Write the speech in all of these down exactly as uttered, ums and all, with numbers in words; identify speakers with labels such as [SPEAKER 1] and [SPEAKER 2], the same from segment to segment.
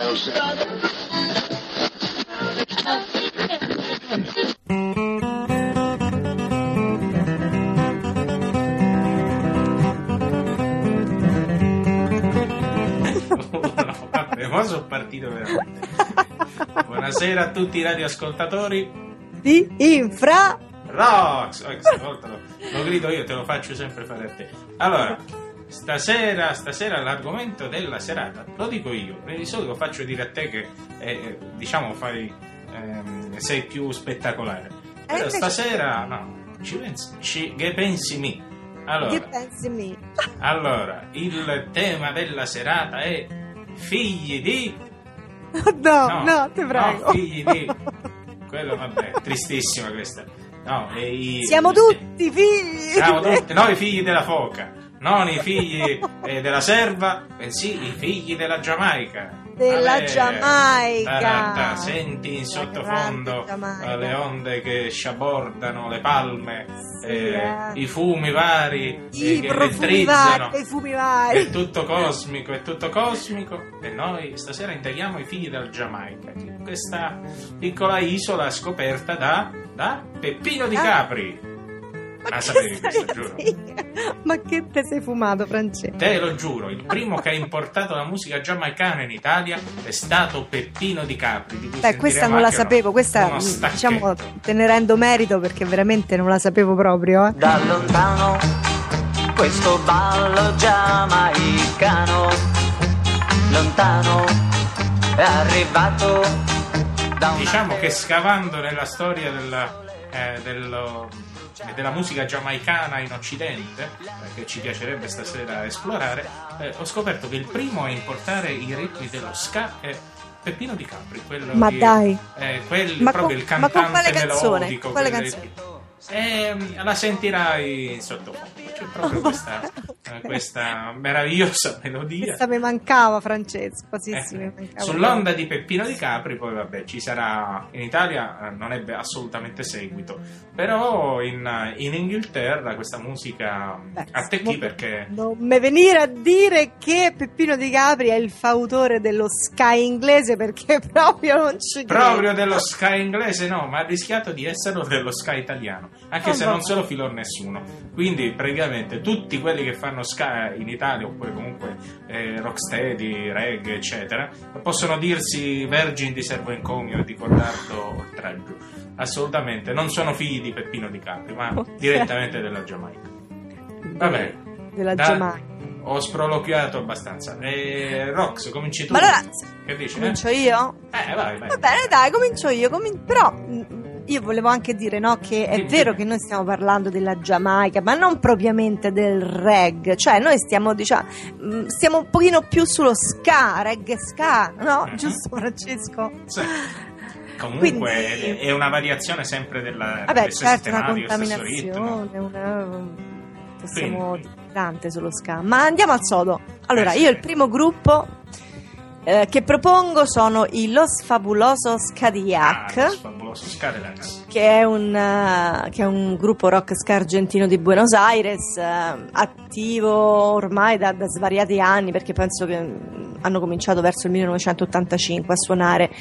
[SPEAKER 1] Ora sono partito veramente. Buonasera a tutti i radioascoltatori
[SPEAKER 2] di Infra
[SPEAKER 1] Rocks. Oh, questa volta lo, lo grido io, te lo faccio sempre fare a te. Allora, stasera, stasera l'argomento della serata lo dico io. Di solito faccio dire a te che eh, diciamo fai ehm, sei più spettacolare. Però stasera no, ci pensi, ci, che pensi mi? Allora,
[SPEAKER 2] che pensi mi?
[SPEAKER 1] Allora, il tema della serata è figli di...
[SPEAKER 2] No, no, no, ti prego.
[SPEAKER 1] No, figli di... Quello, vabbè, tristissima questa. No, e i...
[SPEAKER 2] Siamo tutti figli.
[SPEAKER 1] Siamo tutti, noi figli della foca, non i figli eh, della serva, bensì i figli della Giamaica.
[SPEAKER 2] Della
[SPEAKER 1] Vabbè,
[SPEAKER 2] Giamaica.
[SPEAKER 1] Taranta, senti in sottofondo le onde che sciabordano, le palme, sì, eh, eh. i fumi vari,
[SPEAKER 2] I
[SPEAKER 1] che
[SPEAKER 2] profumi vari, i fumi vari.
[SPEAKER 1] È tutto cosmico, è tutto cosmico. E noi stasera indaghiamo i figli della Giamaica, questa piccola isola scoperta da, da Peppino di Capri.
[SPEAKER 2] Ma
[SPEAKER 1] la sapevi questo, giuro?
[SPEAKER 2] Ma che te sei fumato, Francesco?
[SPEAKER 1] Te lo giuro, il primo che ha importato la musica giamaicana in Italia è stato Peppino di Capri. Di
[SPEAKER 2] Beh, questa non la sapevo,
[SPEAKER 1] no,
[SPEAKER 2] questa diciamo te ne rendo merito perché veramente non la sapevo proprio. Eh.
[SPEAKER 3] Da lontano questo ballo giamaicano, lontano è arrivato da un...
[SPEAKER 1] Diciamo che scavando nella storia della, eh, dello... della musica giamaicana in Occidente, eh, che ci piacerebbe stasera esplorare, eh, ho scoperto che il primo a importare i ritmi dello ska è Peppino di Capri, quello
[SPEAKER 2] ma
[SPEAKER 1] di,
[SPEAKER 2] dai
[SPEAKER 1] eh, quel,
[SPEAKER 2] ma
[SPEAKER 1] proprio
[SPEAKER 2] con,
[SPEAKER 1] il cantante
[SPEAKER 2] ma con quale canzone?
[SPEAKER 1] melodico,
[SPEAKER 2] Quale
[SPEAKER 1] quelle,
[SPEAKER 2] canzone?
[SPEAKER 1] Eh, la sentirai in sottofondo, c'è proprio questa, questa meravigliosa melodia.
[SPEAKER 2] Questa mi mancava, Francesco, sì,
[SPEAKER 1] eh,
[SPEAKER 2] sì, mi mancava.
[SPEAKER 1] Sull'onda di Peppino di Capri poi vabbè ci sarà in Italia, eh, non ebbe assolutamente seguito, però in, in Inghilterra questa musica Beh, attecchì perché
[SPEAKER 2] non me venire a dire che Peppino di Capri è il fautore dello ska inglese, perché proprio non ci credo.
[SPEAKER 1] Proprio dello ska inglese no, ma ha rischiato di essere dello ska italiano, anche oh, se no. non se lo filò nessuno. Quindi praticamente tutti quelli che fanno ska in Italia, oppure comunque eh, rocksteady, reggae eccetera, possono dirsi vergini di servo encomio e di codardo oltraggio. Assolutamente non sono figli di Peppino di Capri, ma okay. direttamente della Giamaica. Va bene,
[SPEAKER 2] della
[SPEAKER 1] da,
[SPEAKER 2] Giamaica.
[SPEAKER 1] Ho sproloquiato abbastanza. E Rox, cominci tu.
[SPEAKER 2] Ma allora,
[SPEAKER 1] che dici?
[SPEAKER 2] Comincio
[SPEAKER 1] eh?
[SPEAKER 2] io?
[SPEAKER 1] Eh, vai, vai.
[SPEAKER 2] Va bene, dai, comincio io. Comin- però io volevo anche dire, no, che è
[SPEAKER 1] sì,
[SPEAKER 2] vero
[SPEAKER 1] sì.
[SPEAKER 2] che noi stiamo parlando della Giamaica, ma non propriamente del reggae. Cioè, noi stiamo, diciamo, stiamo un pochino più sullo ska, reggae ska, no? Mm-hmm. Giusto, Francesco?
[SPEAKER 1] Sì. Comunque Quindi, è una variazione sempre della
[SPEAKER 2] vabbè,
[SPEAKER 1] stesso
[SPEAKER 2] certo, una
[SPEAKER 1] tematico,
[SPEAKER 2] contaminazione, una... possiamo
[SPEAKER 1] Quindi.
[SPEAKER 2] tante sullo ska. Ma andiamo al sodo. Allora, eh, io sì. il primo gruppo eh, che propongo sono i Los Fabulosos Cadillac,
[SPEAKER 1] ah, Los Fabulosos Cadillac,
[SPEAKER 2] che è un uh, che è un gruppo rock ska argentino di Buenos Aires, uh, attivo ormai da, da svariati anni, perché penso che hanno cominciato verso il millenovecentottantacinque a suonare,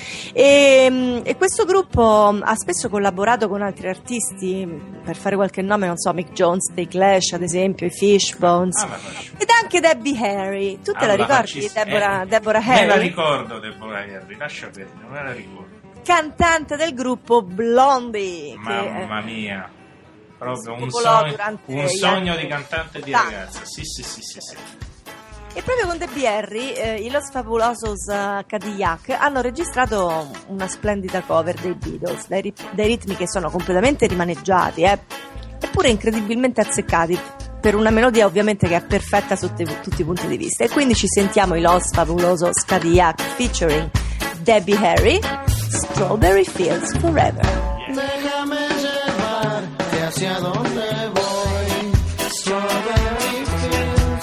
[SPEAKER 2] e, e questo gruppo ha spesso collaborato con altri artisti, per fare qualche nome, non so, Mick Jones dei Clash ad esempio, i Fishbones,
[SPEAKER 1] ah,
[SPEAKER 2] ed anche Debbie Harry. Tu te
[SPEAKER 1] ah,
[SPEAKER 2] la ricordi?
[SPEAKER 1] facci...
[SPEAKER 2] Deborah,
[SPEAKER 1] eh,
[SPEAKER 2] Deborah Harry?
[SPEAKER 1] Me la ricordo Deborah Harry, lascia perdere, non me la ricordo.
[SPEAKER 2] Cantante del gruppo Blondie,
[SPEAKER 1] mamma
[SPEAKER 2] che,
[SPEAKER 1] mia, proprio un sogno, un sogno di cantante e di
[SPEAKER 2] da.
[SPEAKER 1] ragazza. Sì, sì, sì, sì, sì.
[SPEAKER 2] E proprio con Debbie Harry eh, i Los Fabulosos uh, Cadillac hanno registrato una splendida cover dei Beatles, dai, rit- dai ritmi che sono completamente rimaneggiati, eh, eppure incredibilmente azzeccati, per una melodia ovviamente che è perfetta sotto i, tutti i punti di vista. E quindi ci sentiamo i Los Fabulosos Cadillac featuring Debbie Harry, Strawberry Fields Forever.
[SPEAKER 4] Déjame llevarte hacia donde voy, Strawberry Fields.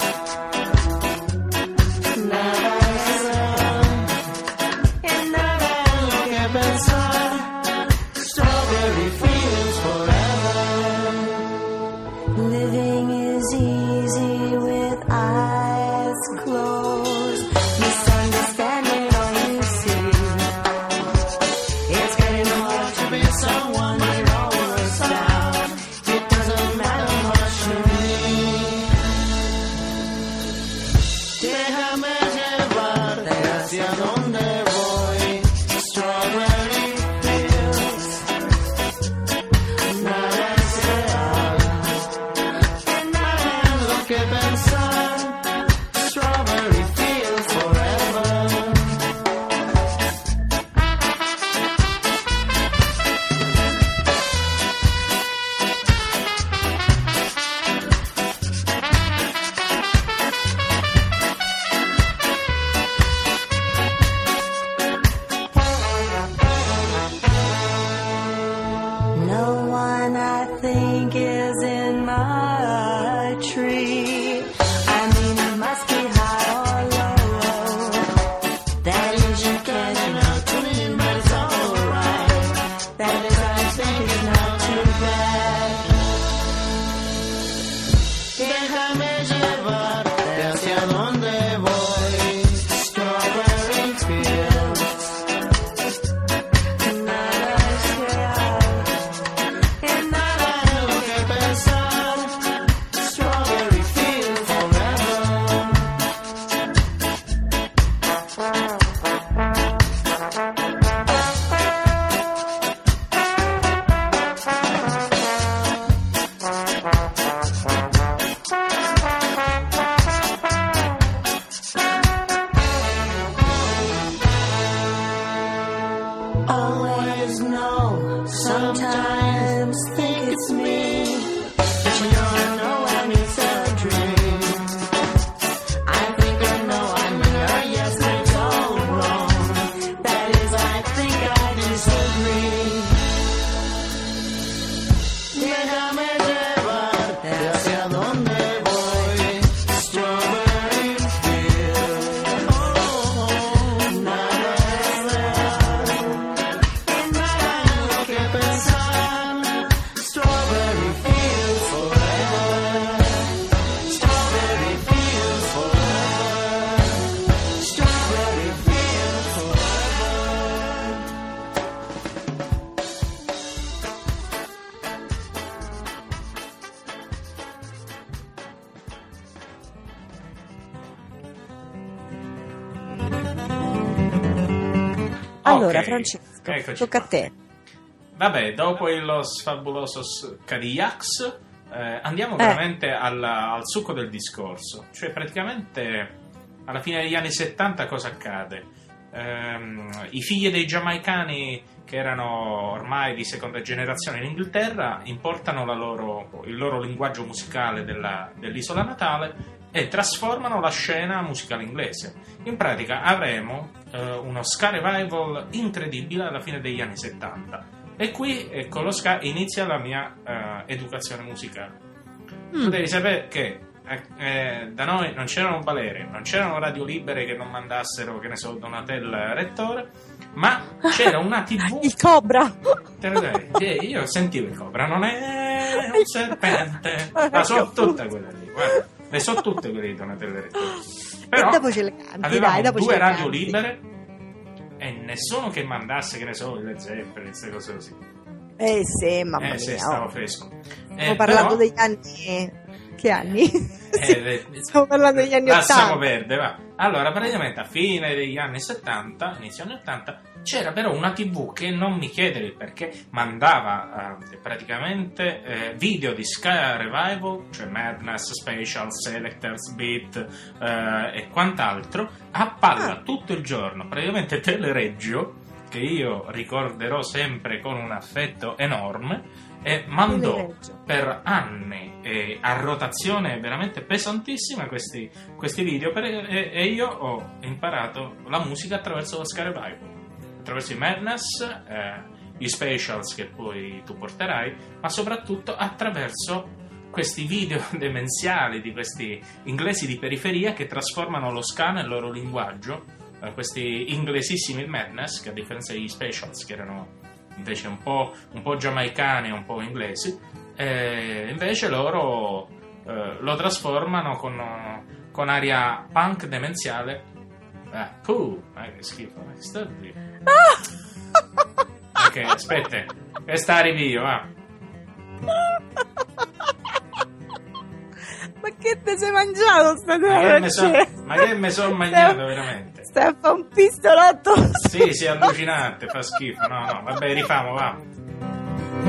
[SPEAKER 4] Nada será, y nada en lo que pensar, Strawberry Fields Forever. Living is easy with eyes closed, misunderstanding all you
[SPEAKER 2] Allora,
[SPEAKER 1] Ok,
[SPEAKER 2] Francesco,
[SPEAKER 1] eccoci
[SPEAKER 2] tocca
[SPEAKER 1] qua.
[SPEAKER 2] a te.
[SPEAKER 1] Vabbè, dopo i Los Fabulosos Cadillacs eh, andiamo
[SPEAKER 2] Eh.
[SPEAKER 1] veramente alla- al succo del discorso. Cioè, praticamente, alla fine degli anni settanta cosa accade? Ehm, I figli dei giamaicani, che erano ormai di seconda generazione in Inghilterra, importano la loro- il loro linguaggio musicale della- dell'isola natale e trasformano la scena musicale inglese. In pratica avremo eh, uno ska revival incredibile alla fine degli anni settanta. E qui eh, con lo ska inizia la mia eh, educazione musicale. Tu
[SPEAKER 2] Mm.
[SPEAKER 1] devi sapere che eh, eh, da noi non c'erano balere, non c'erano radio libere che non mandassero, che ne so, Donatello Rettore, ma c'era una tivù.
[SPEAKER 2] Il Cobra.
[SPEAKER 1] Te lo dico, eh, io sentivo il Cobra, non è un serpente, ma so tutte quelle lì, guarda, le so tutte quelle di Donatello Rettore. Però
[SPEAKER 2] e dopo ce le canti,
[SPEAKER 1] avevamo
[SPEAKER 2] dai, dopo ce
[SPEAKER 1] due
[SPEAKER 2] le
[SPEAKER 1] radio
[SPEAKER 2] canti.
[SPEAKER 1] libere e nessuno che mandasse, che ne so, le Zeppelin, queste cose così.
[SPEAKER 2] Eh sì, mamma
[SPEAKER 1] Eh sì,
[SPEAKER 2] mia.
[SPEAKER 1] stavo
[SPEAKER 2] oh.
[SPEAKER 1] fresco.
[SPEAKER 2] Stiamo
[SPEAKER 1] Eh,
[SPEAKER 2] parlando
[SPEAKER 1] però-
[SPEAKER 2] degli anni... Che anni?
[SPEAKER 1] Eh, eh,
[SPEAKER 2] Stiamo parlando degli anni
[SPEAKER 1] lasciamo
[SPEAKER 2] ottanta.
[SPEAKER 1] perdere, va. Allora, praticamente a fine degli anni settanta, inizio anni ottanta, c'era però una tivù che non mi chiedere il perché mandava eh, praticamente eh, video di Ska Revival, cioè Madness, Special, Selectors, Beat eh, e quant'altro, a palla
[SPEAKER 2] Ah.
[SPEAKER 1] tutto il giorno. Praticamente Telereggio, che io ricorderò sempre con un affetto enorme, e mandò
[SPEAKER 2] Telereggio.
[SPEAKER 1] per anni eh, a rotazione veramente pesantissima questi, questi video per- e, e io ho imparato la musica attraverso lo Ska Revival, attraverso i Madness, eh, gli Specials che poi tu porterai, ma soprattutto attraverso questi video demenziali di questi inglesi di periferia che trasformano lo ska nel loro linguaggio, eh, questi inglesissimi Madness, che a differenza degli Specials che erano invece un po', un po' giamaicani e un po' inglesi, e invece loro eh, lo trasformano con, con aria punk demenziale. Eh, puh, ma che schifo, ma che sta a dire? Ok, aspetta, che sta rivio, va.
[SPEAKER 2] Ma che te sei mangiato stasera?
[SPEAKER 1] Ma che me son-
[SPEAKER 2] Francesco?
[SPEAKER 1] ma che me son mangiato veramente?
[SPEAKER 2] Stai a fare un pistolotto.
[SPEAKER 1] Sì, sì, allucinante, fa schifo. No, no, vabbè, rifamo, va.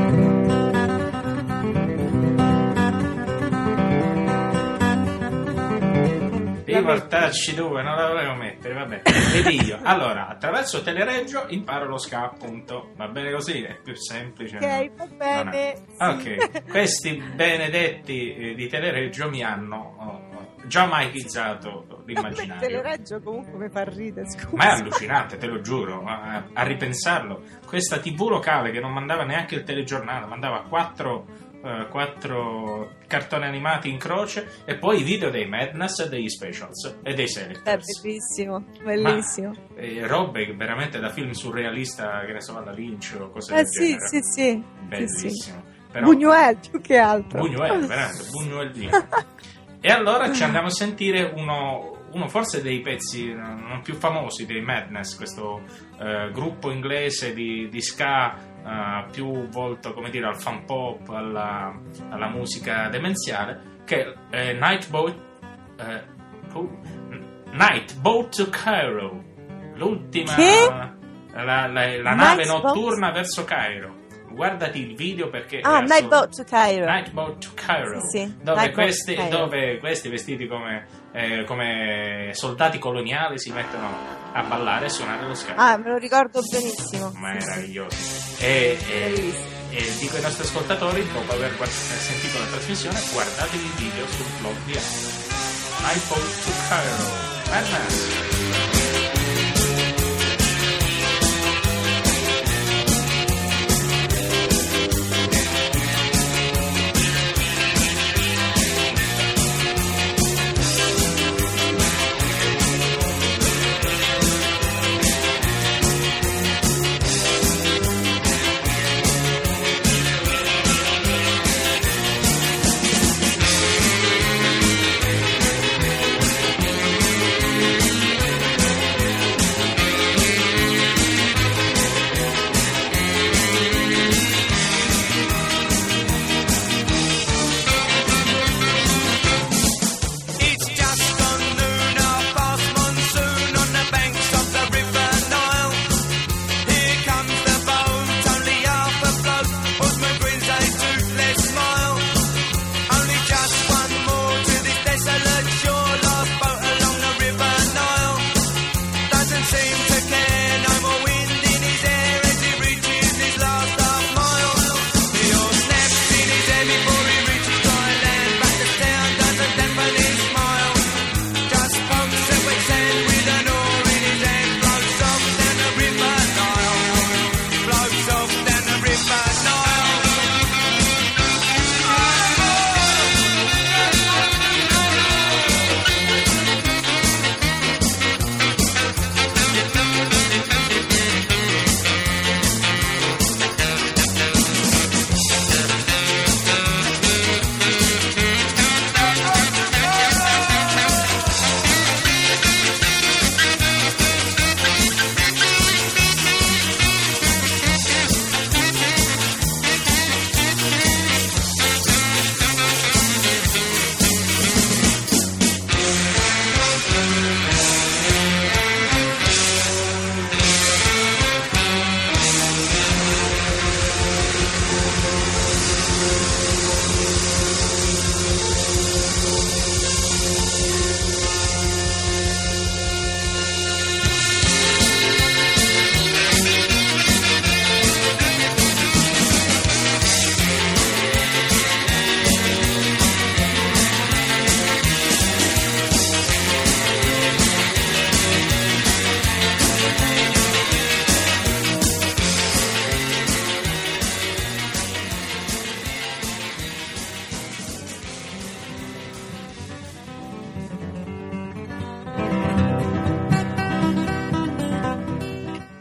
[SPEAKER 1] Devi portarci due, non la volevo mettere, vabbè. Vedi io. Allora, attraverso Telereggio imparo lo ska, appunto. Va bene così? È più semplice.
[SPEAKER 2] Ok,
[SPEAKER 1] no?
[SPEAKER 2] va
[SPEAKER 1] Non
[SPEAKER 2] bene.
[SPEAKER 1] è-
[SPEAKER 2] sì.
[SPEAKER 1] Ok, questi benedetti eh, di Telereggio mi hanno oh, giamaicizzato l'immaginario.
[SPEAKER 2] Telereggio comunque mi fa ridere, scusa.
[SPEAKER 1] Ma è allucinante, te lo giuro, a, a ripensarlo. Questa tivù locale che non mandava neanche il telegiornale, mandava quattro, eh, quattro cartoni animati in croce e poi i video dei Madness e degli Specials e dei
[SPEAKER 2] È
[SPEAKER 1] Selectors.
[SPEAKER 2] bellissimo, bellissimo.
[SPEAKER 1] Ma, eh, robe veramente da film surrealista, che ne so, alla Lynch o cose
[SPEAKER 2] Eh
[SPEAKER 1] del
[SPEAKER 2] sì,
[SPEAKER 1] genere.
[SPEAKER 2] sì, sì, sì, sì.
[SPEAKER 1] Bellissimo. Però-
[SPEAKER 2] Buñuel più che altro.
[SPEAKER 1] Buñuel, veramente, Buñuel via. E allora ci andiamo a sentire uno, uno forse dei pezzi non più famosi dei Madness, questo eh, gruppo inglese di, di ska eh, più volto, come dire, al fan pop, alla, alla musica demenziale, che è Night Boat, eh, oh, Night Boat to Cairo, l'ultima,
[SPEAKER 2] Che?
[SPEAKER 1] la, la- la nave
[SPEAKER 2] Night
[SPEAKER 1] notturna verso Cairo. Guardati il video perché
[SPEAKER 2] Ah,
[SPEAKER 1] è
[SPEAKER 2] Night
[SPEAKER 1] assurdo.
[SPEAKER 2] Boat to Cairo.
[SPEAKER 1] Night Boat to Cairo,
[SPEAKER 2] Sì, sì.
[SPEAKER 1] dove,
[SPEAKER 2] Night Boat
[SPEAKER 1] questi,
[SPEAKER 2] to Cairo.
[SPEAKER 1] dove questi vestiti come, eh, come soldati coloniali si mettono a ballare e suonare lo ska.
[SPEAKER 2] Ah, me lo ricordo benissimo.
[SPEAKER 1] Meraviglioso. E, e,
[SPEAKER 2] Bellissimo.
[SPEAKER 1] e dico ai nostri ascoltatori, dopo aver guard- sentito la trasmissione, guardatevi il video sul blog di Apple. Night Boat to Cairo. Madness.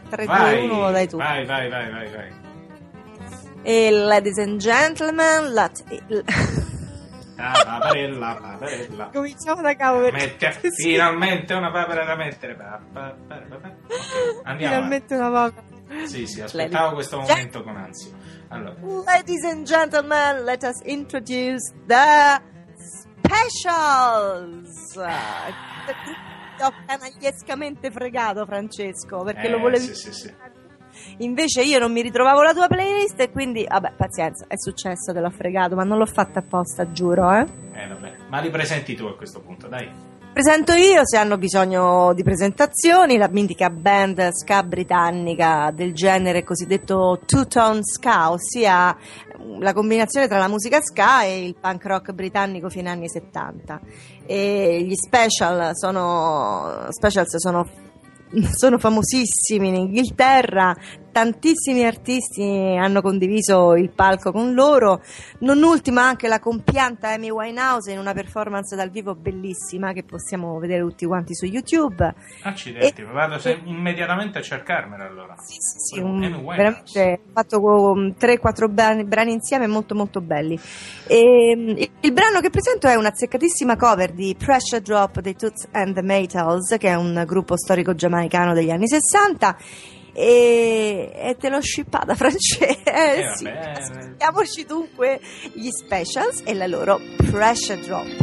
[SPEAKER 2] tre,
[SPEAKER 1] Vai,
[SPEAKER 2] due, uno, dai tu.
[SPEAKER 1] vai, vai, vai, vai, vai.
[SPEAKER 2] E ladies and gentlemen, let...
[SPEAKER 1] Ah, paperella, paperella.
[SPEAKER 2] cominciamo da capo perché
[SPEAKER 1] Mette,
[SPEAKER 2] sì,
[SPEAKER 1] finalmente una papera da mettere. Pa- pa- pa- pa- pa- ok, andiamo.
[SPEAKER 2] finalmente una papera.
[SPEAKER 1] Sì, sì, aspettavo questo momento con ansia. Allora,
[SPEAKER 2] Ladies and gentlemen, let us introduce the Specials. Ti ho canagliescamente fregato, Francesco, perché
[SPEAKER 1] eh,
[SPEAKER 2] lo volevi.
[SPEAKER 1] Sì, sì, sì.
[SPEAKER 2] Invece io non mi ritrovavo la tua playlist e quindi, vabbè, pazienza, è successo, te l'ho fregato, ma non l'ho fatta apposta, giuro, eh.
[SPEAKER 1] Eh, vabbè. Ma li presenti tu a questo punto, dai.
[SPEAKER 2] Presento io, se hanno bisogno di presentazioni, la mitica band ska britannica del genere cosiddetto two-tone ska, ossia la combinazione tra la musica ska e il punk rock britannico fine anni settanta. E gli special sono, specials sono, sono famosissimi in Inghilterra, tantissimi artisti hanno condiviso il palco con loro, non ultima anche la compianta Amy Winehouse in una performance dal vivo bellissima che possiamo vedere tutti quanti su YouTube.
[SPEAKER 1] Accidenti,
[SPEAKER 2] E-
[SPEAKER 1] vado se- immediatamente a cercarmela allora.
[SPEAKER 2] Sì, sì, sì,
[SPEAKER 1] Amy
[SPEAKER 2] un-
[SPEAKER 1] Winehouse.
[SPEAKER 2] veramente fatto con tre quattro brani, brani insieme molto molto belli. E, il, il brano che presento è una azzeccatissima cover di Pressure Drop dei Toots and the Maytals, che è un gruppo storico giamaicano degli anni sessanta. E, e te l'ho scippata, Francesco. Eh,
[SPEAKER 1] Eh,
[SPEAKER 2] sì.
[SPEAKER 1] vabbè.
[SPEAKER 2] Ascoltiamoci dunque gli Specials e la loro Pressure Drop.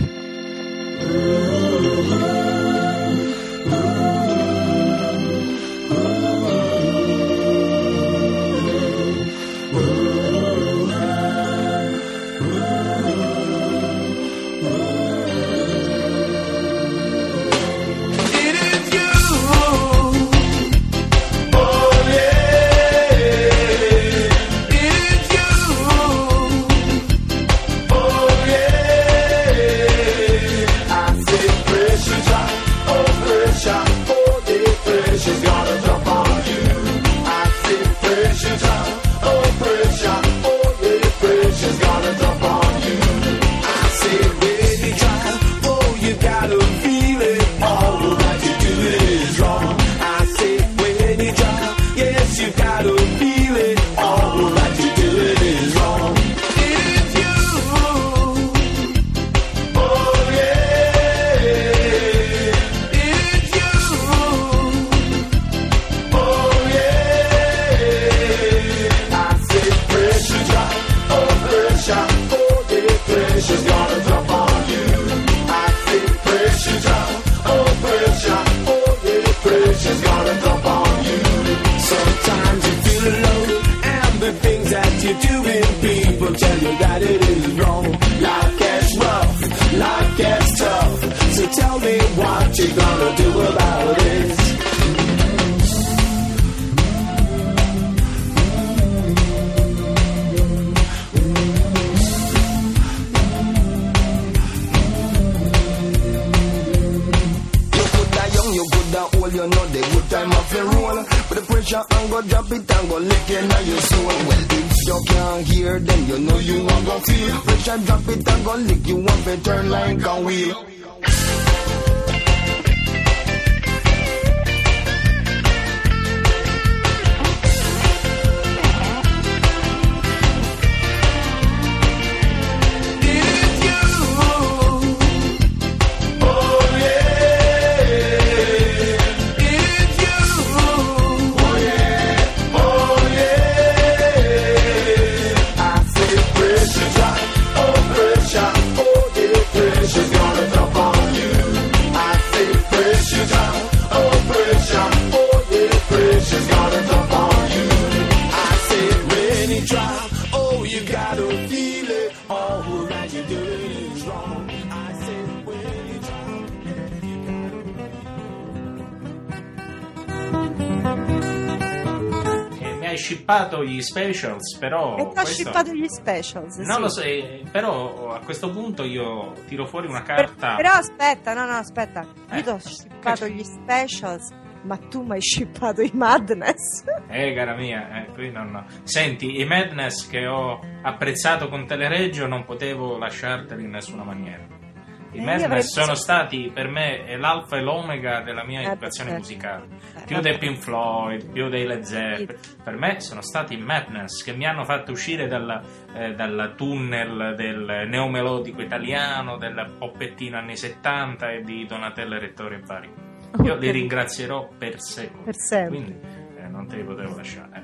[SPEAKER 5] You know the good time of your roll, but the pressure and go drop it and go lick in your soul. Well, if you can't hear, then you know you won't go feel. Pressure drop it and go lick you up and turn like a wheel.
[SPEAKER 1] Hai shippato gli specials, però
[SPEAKER 2] E ti ho
[SPEAKER 1] questo-
[SPEAKER 2] shippato gli Specials.
[SPEAKER 1] non
[SPEAKER 2] sì.
[SPEAKER 1] lo so, eh, però a questo punto io tiro fuori una
[SPEAKER 2] Per-
[SPEAKER 1] carta.
[SPEAKER 2] però aspetta, no, no, aspetta.
[SPEAKER 1] Eh,
[SPEAKER 2] Io ti ho
[SPEAKER 1] che
[SPEAKER 2] shippato
[SPEAKER 1] c'è?
[SPEAKER 2] gli Specials, ma tu mi hai shippato i Madness.
[SPEAKER 1] Eh, cara mia, eh, qui non. Senti, i Madness che ho apprezzato con Telereggio non potevo lasciarteli in nessuna maniera. I
[SPEAKER 2] Eh, io
[SPEAKER 1] Madness
[SPEAKER 2] avrei
[SPEAKER 1] sono
[SPEAKER 2] preso-
[SPEAKER 1] stati per me l'alfa e l'omega della mia
[SPEAKER 2] Eh,
[SPEAKER 1] educazione
[SPEAKER 2] certo.
[SPEAKER 1] musicale.
[SPEAKER 2] Eh,
[SPEAKER 1] Più
[SPEAKER 2] vabbè.
[SPEAKER 1] dei Pink Floyd, più dei Led Zeppelin. Per me sono stati i Madness che mi hanno fatto uscire dal, eh, dal tunnel del neomelodico italiano, del poppettino anni settanta e di Donatella Rettori e vari. Io li ringrazierò per secoli.
[SPEAKER 2] Per sempre.
[SPEAKER 1] Quindi eh, non te li potevo lasciare.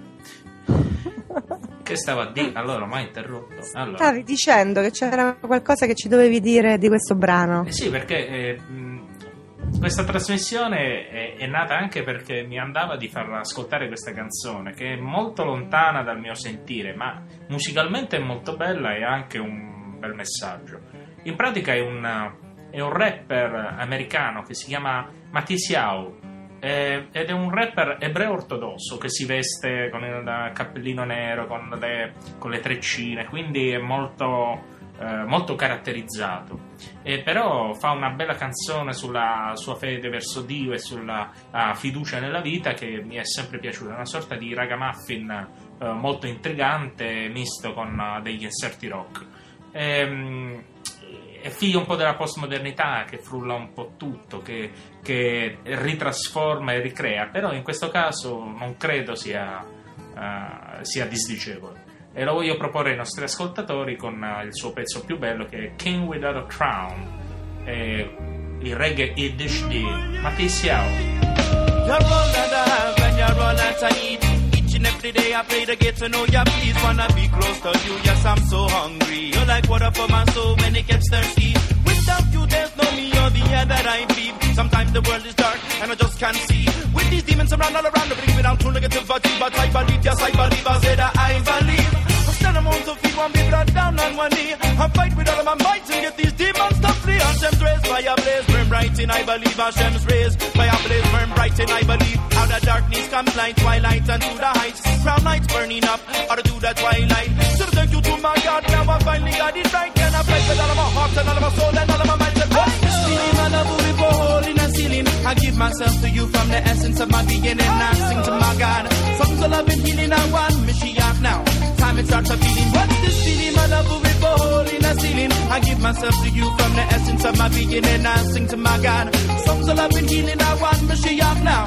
[SPEAKER 1] Che stavo a dire? Allora, mai interrotto. Allora.
[SPEAKER 2] Stavi dicendo che c'era qualcosa che ci dovevi dire di questo brano.
[SPEAKER 1] Eh sì, perché eh, mh, questa trasmissione è, è nata anche perché mi andava di far ascoltare questa canzone, che è molto lontana dal mio sentire, ma musicalmente è molto bella e ha anche un bel messaggio. In pratica è un, è un rapper americano che si chiama Matisiao, eh, ed è un rapper ebreo ortodosso che si veste con il cappellino nero, con le, con le treccine, quindi è molto... Eh, molto caratterizzato, e però fa una bella canzone sulla sua fede verso Dio e sulla uh, fiducia nella vita che mi è sempre piaciuta, una sorta di ragamuffin uh, molto intrigante misto con uh, degli inserti rock. Ehm, è figlio un po' della postmodernità che frulla un po' tutto, che, che ritrasforma e ricrea, però in questo caso non credo sia, uh, sia disdicevole. E lo voglio proporre ai nostri ascoltatori con uh, il suo pezzo più bello, che è King Without a Crown, e il reggae Yiddish di Matisiao.
[SPEAKER 6] You're all that I have and you're all that I need. Each and every day I pray to get to know you. Please wanna be close to you. Yes, I'm so hungry. You're like water for my soul when it gets thirsty. Without you, there's no me or the air that I breathe. Sometimes the world is dark and I just can't see. With these demons around all around, bring me down to negativity. But I believe, yes, I believe. I say that I believe. Stand among the feet, one be brought down on one knee. I fight with all of my might to get these demons to flee. Hashem's rays, fire blaze, burn bright in I believe. Hashem's rays, fire blaze, burn bright in I believe. Out of darkness comes light, twilight and to the heights. Crown lights burning up, out to the twilight. So thank you to my God, now I finally got it right. And I fight with all of my heart and all of my soul and all of my mind. And I stealing my love with a hole in a ceiling. I give myself to you from the essence of my being, and I sing to my God. Songs of love and healing, I want Mashiach now. Time it starts a feeling. What's this feeling? My love with a hole in a ceiling. I give myself to you from the essence of my being, and I sing to my God. Songs of love and healing, I want Mashiach now.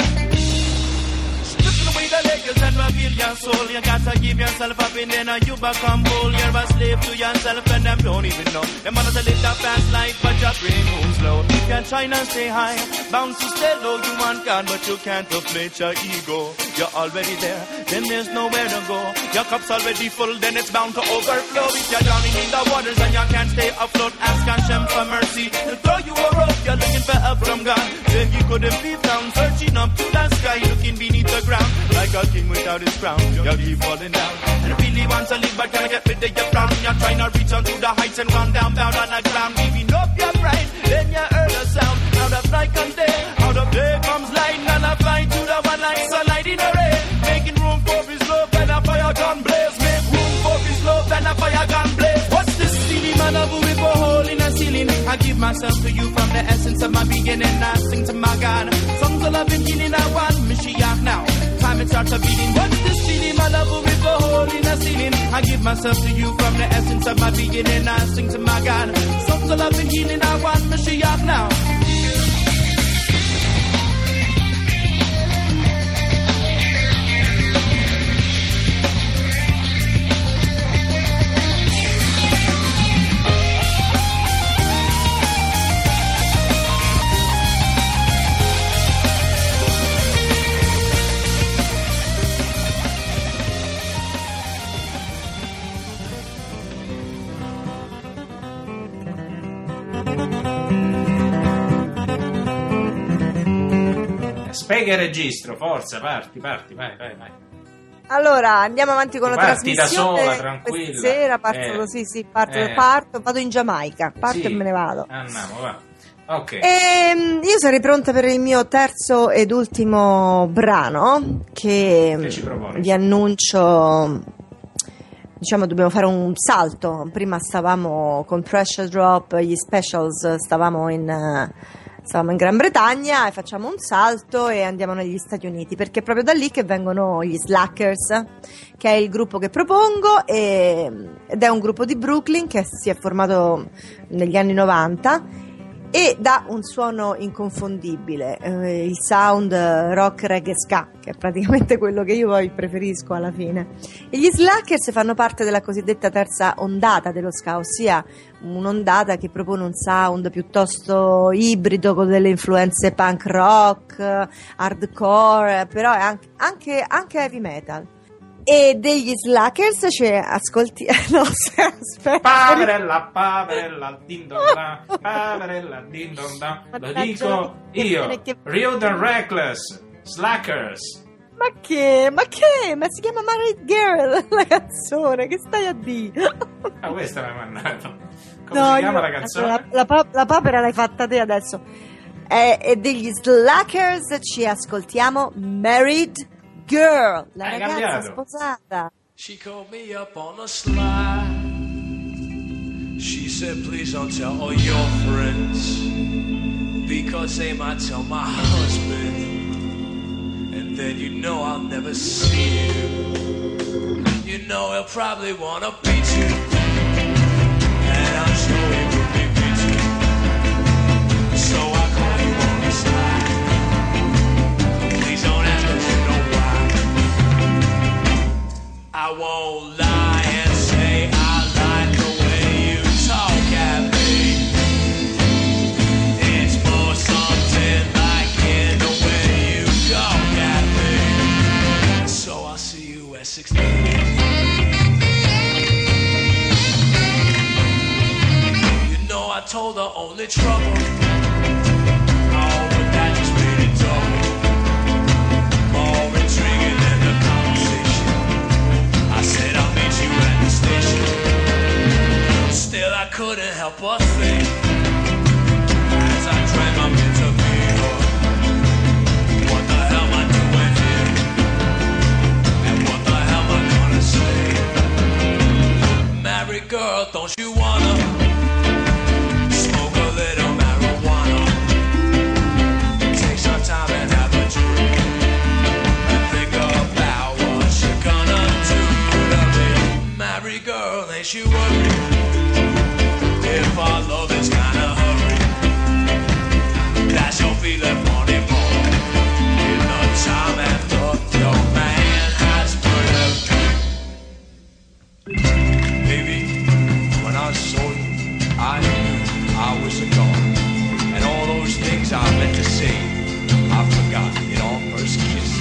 [SPEAKER 6] Stripping away the layers and reveal your soul. You gotta give yourself up and then you become whole. You're a slave to yourself and them don't even know. Them wanna live that fast life, but your brain moves slow. You can't try and stay high, bound to stay low. You want God, but you can't deflate your ego. You're already there, then there's nowhere to go. Your cup's already full, then it's bound to overflow. If you're drowning in the waters and you can't stay afloat, ask Hashem for mercy. He'll throw you a rope, you're looking for help from God. Then he couldn't be found, searching up to the sky, looking beneath the ground. Like a king without his crown, you keep falling down. And you really want to live, but can't get rid of your frown. You're trying to reach onto the heights and run down, bound on the ground. Giving up your pride, then you heard a sound. Out of night comes day, out of day comes light. And I fly to the one like sunlight in the rain. Making room for his love and a fire gun blaze. Make room for his love and a fire gun blaze. What's this silly man of with a hole in a ceiling? I give myself to you from the essence of my beginning. I sing to my God. Songs of love and healing, I want Mashiach now. Time it starts a beating. What's this feeling? My love with a hole in a ceiling. I give myself to you from the essence of my beginning. I sing to my God. Songs of love and healing, I want Mashiach now.
[SPEAKER 1] Spiega il registro, forza, parti, parti, vai, vai, vai.
[SPEAKER 2] Allora, andiamo avanti con la
[SPEAKER 1] Parti da
[SPEAKER 2] trasmissione.
[SPEAKER 1] sola, tranquilla.
[SPEAKER 2] Questa sera parto,
[SPEAKER 1] Eh.
[SPEAKER 2] sì, sì, parto,
[SPEAKER 1] Eh.
[SPEAKER 2] parto, vado in Giamaica, parto
[SPEAKER 1] Sì,
[SPEAKER 2] e me ne vado.
[SPEAKER 1] Andiamo, va. Ok.
[SPEAKER 2] Ehm, io sarei pronta per il mio terzo ed ultimo brano che,
[SPEAKER 1] Che ci proponi?
[SPEAKER 2] vi annuncio. Diciamo dobbiamo fare un salto. Prima stavamo con Pressure Drop, gli Specials, stavamo in eh, stavamo in Gran Bretagna e facciamo un salto e andiamo negli Stati Uniti, perché è proprio da lì che vengono gli Slackers, che è il gruppo che propongo, e, ed è un gruppo di Brooklyn che si è formato negli anni novanta e dà un suono inconfondibile, eh, il sound eh, rock reggae ska, che è praticamente quello che io poi preferisco alla fine. E gli Slackers fanno parte della cosiddetta terza ondata dello ska, ossia un'ondata che propone un sound piuttosto ibrido con delle influenze punk rock, hardcore, però è anche, anche, anche heavy metal. E degli Slackers ci ascolti no, aspetta.
[SPEAKER 1] Paverella, paverella, din don da, paverella, din don da. Lo dico io, Rude and Reckless, Slackers.
[SPEAKER 2] Ma che? Ma che? Ma si chiama Married Girl la canzone, che stai a dire?
[SPEAKER 1] Ah, questa mi ha mandato. Come
[SPEAKER 2] No,
[SPEAKER 1] si chiama
[SPEAKER 2] io-
[SPEAKER 1] la canzone?
[SPEAKER 2] La, la, pa- la papera l'hai fatta te adesso. E, e degli Slackers ci ascoltiamo Married Girl, la
[SPEAKER 1] Hai
[SPEAKER 2] ragazza
[SPEAKER 1] cambiato.
[SPEAKER 2] sposata.
[SPEAKER 7] She called me up on a slide. She said, please don't tell all your friends, because they might tell my husband, and then you know I'll never see you. You know he'll probably wanna beat you, and I'm sure he would be beat you. So I call you on the slide. Please don't ask, 'cause you know why. I won't lie and say I like the way you talk at me. It's more something like in the way you talk at me. So I'll see you at sixteen. You know I told her only trouble. Oh, but that just made it double. More intriguing than the conversation. I said I'll meet you at the station. Still I couldn't help but think, as I drank my bit of beer, what the hell am I doing here? And what the hell am I gonna say? Married girl, don't you wanna smoke a little marijuana? Take some time and have a drink, and think about what you're gonna do to me. Married girl, ain't you worried if our love is kinda hurried? That you'll be left wanting more in the time after your man has murdered. Baby, when I saw you, I knew I was a god, and all those things I meant to say, I forgot in our first kiss.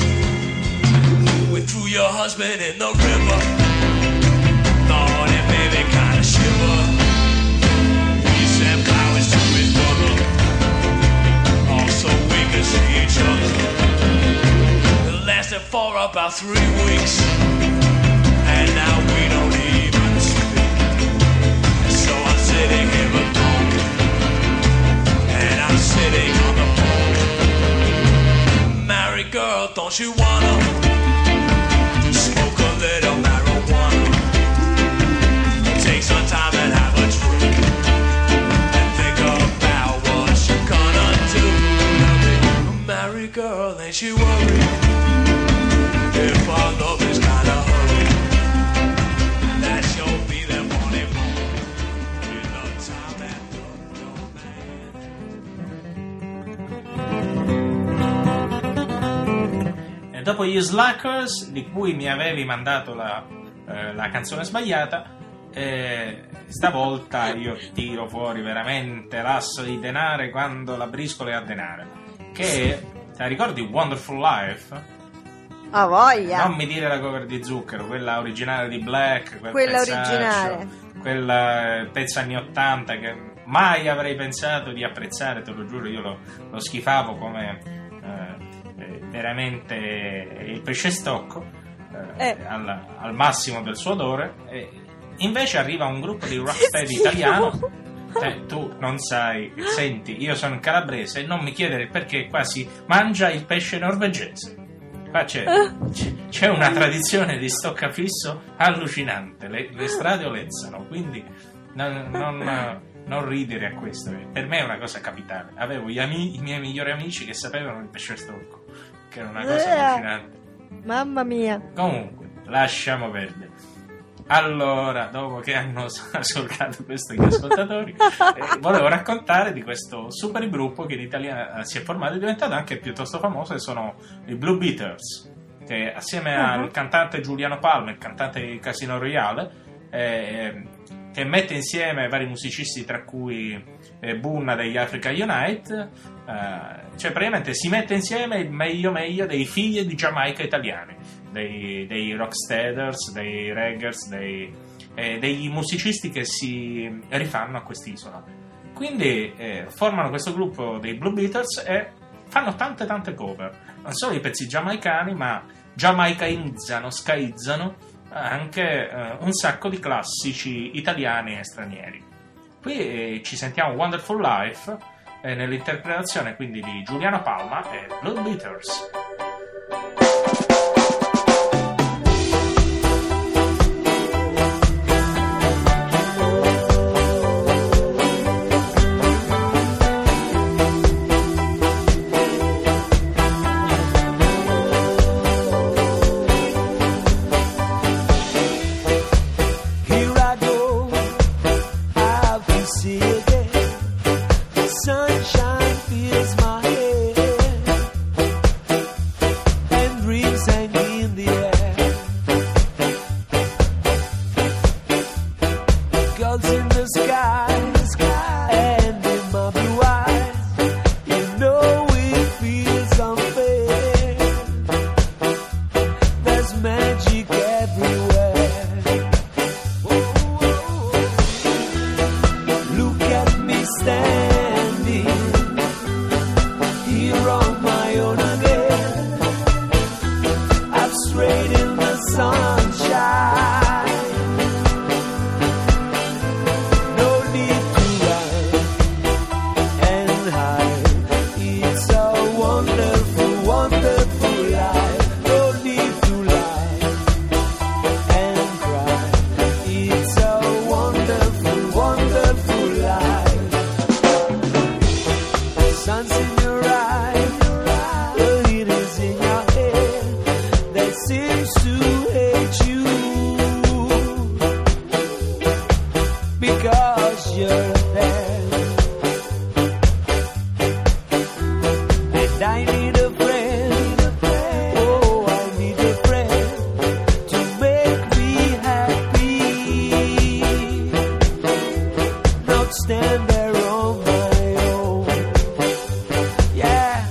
[SPEAKER 7] We threw your husband in the river, thought it made me kinda shiver. We sent flowers to his brother, also we could see each other. It lasted for about three weeks, and now we don't even speak. And so I'm sitting here alone, and I'm sitting on the phone. Married girl, don't you wanna smoke a little marijuana? Take some time and have a drink, and think about what you're gonna do. Married girl, ain't you worried if our love is kinda hurried? That you'll be there wanting more in the time after your man.
[SPEAKER 1] E dopo gli Slackers, di cui mi avevi mandato la, eh, la canzone sbagliata, eh, stavolta io tiro fuori veramente l'asso di denaro quando la briscola è a denaro. Che, te la ricordi Wonderful Life?
[SPEAKER 2] A voglia.
[SPEAKER 1] Non mi dire la cover di Zucchero, quella originale di Black, quel
[SPEAKER 2] Quella
[SPEAKER 1] pezzaccio,
[SPEAKER 2] originale.
[SPEAKER 1] quel eh, pezzo anni ottanta che mai avrei pensato di apprezzare, te lo giuro, io lo, lo schifavo come eh, eh, veramente il pesce stocco, eh,
[SPEAKER 2] Eh.
[SPEAKER 1] al, al massimo del suo odore. E invece arriva un gruppo di rocksteady italiano. Eh, tu non sai, senti, io sono calabrese e non mi chiedere il perché qua si mangia il pesce norvegese. Qua c'è, c'è- c'è una tradizione di stoccafisso allucinante, le, le strade olezzano, quindi non, non, non ridere a questo, per me è una cosa capitale. Avevo gli ami- i miei migliori amici che sapevano il pesce stocco, che era una cosa
[SPEAKER 2] Eh.
[SPEAKER 1] allucinante.
[SPEAKER 2] Mamma mia.
[SPEAKER 1] Comunque, lasciamo perdere. Allora, dopo che hanno ascoltato questo gli ascoltatori, eh, volevo raccontare di questo super gruppo che in Italia eh, si è formato e è diventato anche piuttosto famoso, e sono i Blue Beaters, che assieme
[SPEAKER 2] Uh-huh.
[SPEAKER 1] al cantante Giuliano Palma, il cantante di Casino Royale, eh, che mette insieme vari musicisti, tra cui eh, Bunna degli Africa Unite, eh, cioè praticamente si mette insieme il meglio meglio dei figli di Giamaica italiani, dei, dei rocksteaders, dei reggers, dei, eh, degli musicisti che si rifanno a quest'isola. Quindi eh, formano questo gruppo dei Blue Beaters e fanno tante tante cover, non solo i pezzi giamaicani, ma giamaicanizzano, skaizzano anche eh, un sacco di classici italiani e stranieri. Qui eh, ci sentiamo Wonderful Life eh, nell'interpretazione quindi di Giuliano Palma e Blue Beaters.
[SPEAKER 4] Here I go, out to see again. The sunshine fills my head, and dreams hang in the air. Girls in the sky, and in my blue eyes, you know it feels unfair. There's magic everywhere. Look at me standing here on my own again. I'm straight in the sunshine. No need to run and hide. It's a wonderful, wonderful life. No need to lie and cry. It's a wonderful, wonderful life. Sun's in your eyes, the heat is in your head. That seems to hate you because you're there. And I need a friend. Oh, I need a friend to make me happy. Not stand there on my own. Yeah.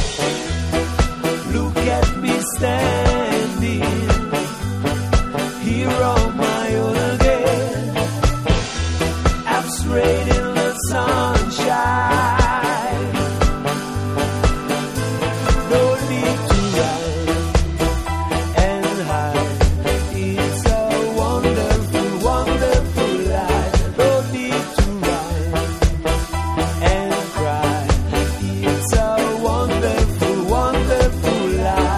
[SPEAKER 4] Look at me standing here on my own again. I'm straight in the sunshine. No need to run and hide. It's a wonderful, wonderful life. No need to run and cry. It's a wonderful, wonderful life.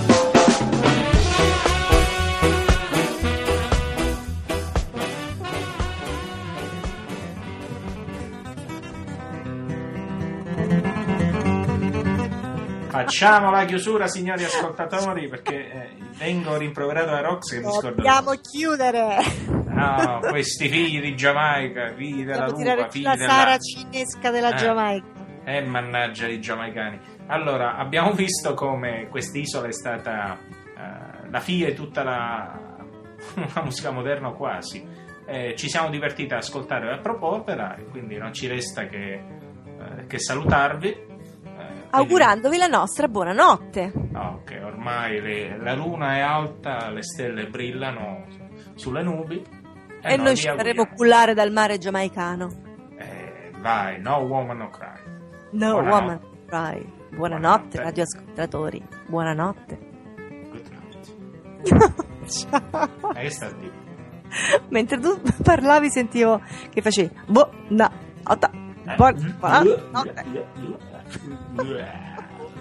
[SPEAKER 1] Facciamo la chiusura, signori ascoltatori, perché eh, vengo rimproverato da Rox che mi scordo.
[SPEAKER 2] Dobbiamo chiudere.
[SPEAKER 1] No, questi figli di Giamaica, figli della
[SPEAKER 2] Dobbiamo tirare
[SPEAKER 1] rupa,
[SPEAKER 2] giù
[SPEAKER 1] figli
[SPEAKER 2] la
[SPEAKER 1] della...
[SPEAKER 2] Sara cinesca della
[SPEAKER 1] Eh.
[SPEAKER 2] Giamaica.
[SPEAKER 1] Eh, mannaggia i giamaicani. Allora, abbiamo visto come quest'isola è stata eh, la figlia di tutta la, la musica moderna o quasi. Eh, ci siamo divertiti ad ascoltare la propopera e quindi non ci resta che, eh, che salutarvi. Eh, quindi-
[SPEAKER 2] Augurandovi la nostra buonanotte.
[SPEAKER 1] No, che ormai le- la luna è alta, le stelle brillano sulle nubi.
[SPEAKER 2] E noi
[SPEAKER 1] vi
[SPEAKER 2] ci faremo
[SPEAKER 1] auguriamo.
[SPEAKER 2] cullare dal mare giamaicano.
[SPEAKER 1] Eh, vai, no woman no cry.
[SPEAKER 2] No
[SPEAKER 1] Buonanotte.
[SPEAKER 2] woman cry. Buonanotte,
[SPEAKER 1] Buonanotte.
[SPEAKER 2] radioascoltatori. Buonanotte.
[SPEAKER 1] Good night.
[SPEAKER 2] Ciao.
[SPEAKER 1] Eh, che sta a dire?
[SPEAKER 2] Mentre tu parlavi sentivo che facevi boh, no, otta,
[SPEAKER 1] Eh,
[SPEAKER 2] buon- buonanotte.
[SPEAKER 1] eh, eh, eh, eh, eh.